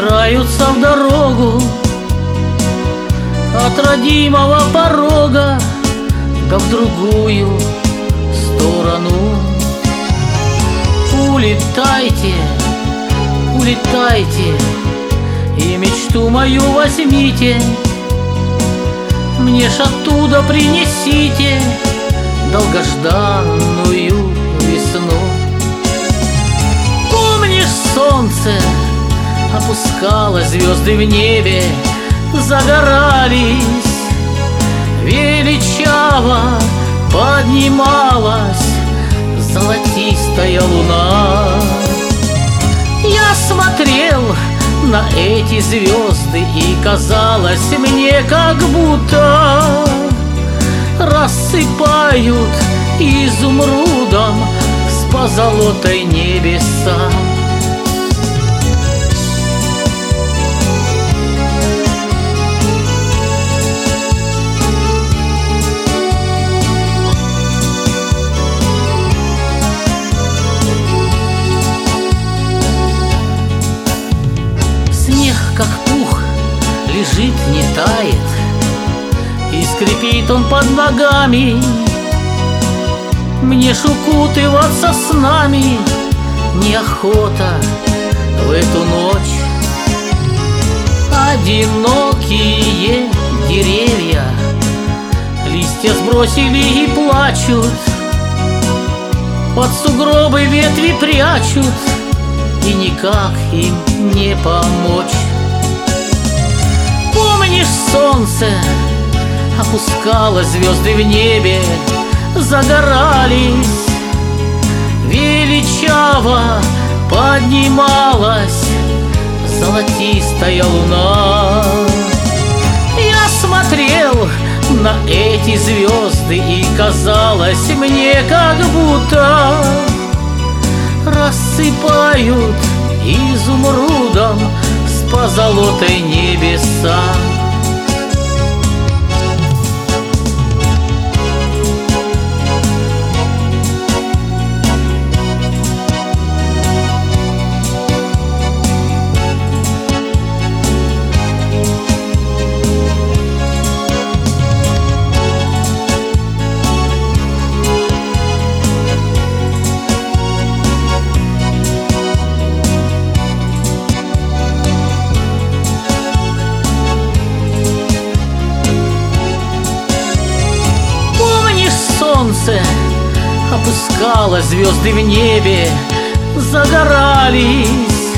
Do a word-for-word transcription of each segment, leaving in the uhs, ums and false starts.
собираются в дорогу от родимого порога, да в другую сторону. Улетайте, улетайте, и мечту мою возьмите, мне ж оттуда принесите долгожданную весну. Помнишь, солнце опускало звезды в небе, загорались, величаво поднималась золотистая луна. Я смотрел на эти звезды, и казалось мне, как будто рассыпают изумрудом с позолотой небеса. Как пух лежит, не тает, и скрипит он под ногами. Мне ж укутываться с нами неохота в эту ночь. Одинокие деревья листья сбросили и плачут, под сугробы ветви прячут, и никак им не помочь. Помнишь, солнце опускало звезды в небе, загорались, величаво поднималась золотистая луна. Я смотрел на эти звезды, и казалось мне, как будто рассыпают изумрудом с позолотой небеса. Солнце опускало звезды в небе, загорались,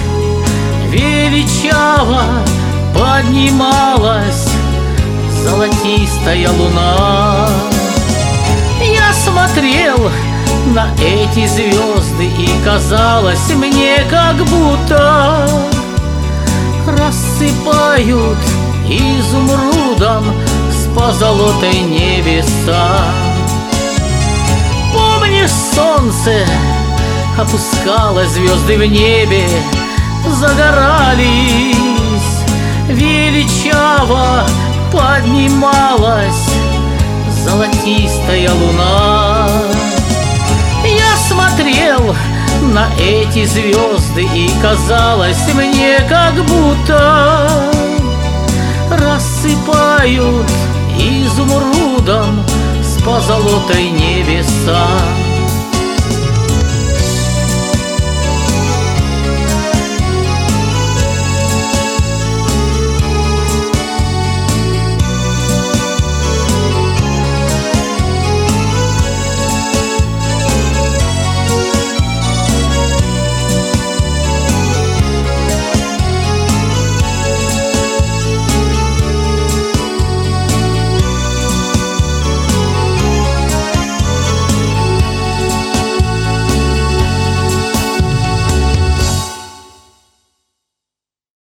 величаво поднималась золотистая луна. Я смотрел на эти звезды, и казалось мне, как будто рассыпают изумрудом с позолотой небеса. Помнишь, солнце опускало звезды в небе, загорались, величаво поднималась золотистая луна. Я смотрел на эти звезды, и казалось мне, как будто рассыпают изумрудом с позолотой небеса.